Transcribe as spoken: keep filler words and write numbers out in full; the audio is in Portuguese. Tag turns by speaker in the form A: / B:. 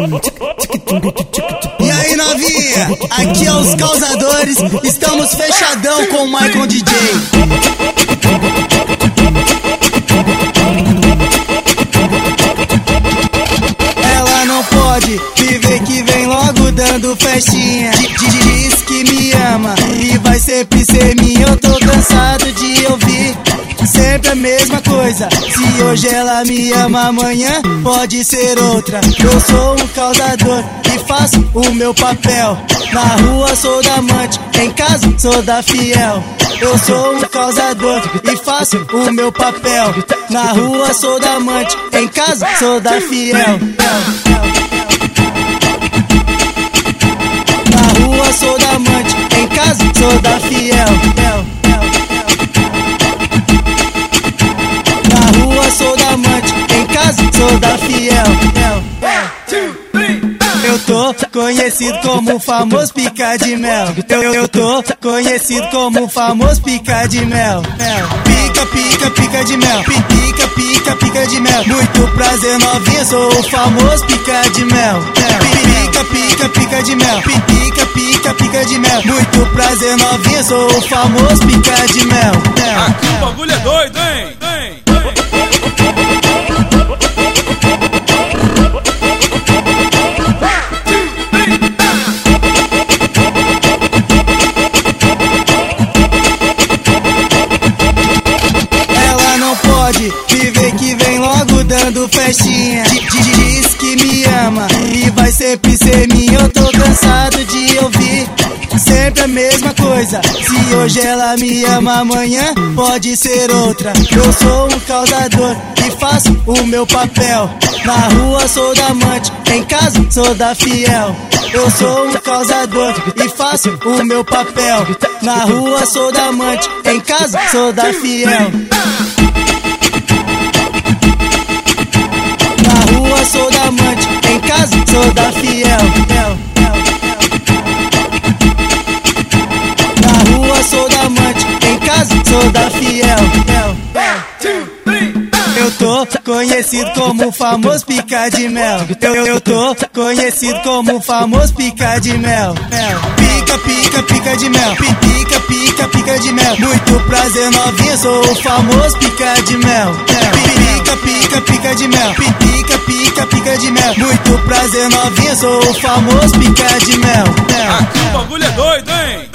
A: E aí, novinha, aqui é os Causadores, estamos fechadão com o Michael D J. Ela não pode viver que vem logo dando festinha. Diz que me ama e vai sempre ser minha. Eu tô cansado de ouvir sempre a mesma coisa. Se hoje ela me ama, amanhã pode ser outra. Eu sou um causador e faço o meu papel. Na rua sou da amante, em casa sou da fiel. Eu sou um causador e faço o meu papel. Na rua sou da amante, em casa sou da fiel. Na rua sou da amante, em casa sou da fiel. Na rua sou da amante, em casa sou da fiel. Eu tô conhecido como o famoso pica de mel. Eu, eu tô conhecido como o famoso pica de mel. Pica, pica, pica de mel. Pica, pica, pica de mel. Muito prazer, novinha, sou o famoso pica de mel. Pica, pica, pica de mel. Pica, pica, pica de mel. Muito prazer, novinha, sou o famoso pica de mel.
B: Aqui o bagulho é doido, hein? hein?
A: Viver que vem logo dando festinha. Diz que me ama e vai sempre ser minha. Eu tô cansado de ouvir sempre a mesma coisa. Se hoje ela me ama, amanhã pode ser outra. Eu sou um causador e faço o meu papel. Na rua sou da amante, em casa sou da fiel. Eu sou um causador e faço o meu papel. Na rua sou da amante, em casa sou da fiel. Na rua sou da amante, em casa sou da fiel. Na rua sou da amante, em casa sou da fiel. Eu tô conhecido como o famoso pica de mel. Eu, eu tô conhecido como o famoso pica de mel. Pica, pica, pica de mel. Pica, pica, pica de mel. Muito prazer, novinha, sou o famoso pica de mel. Pica, pica, pica de mel. Pica, pica, pica de mel. Muito prazer, novinha, sou o famoso pica de mel.
B: Aqui o bagulho é doido, hein?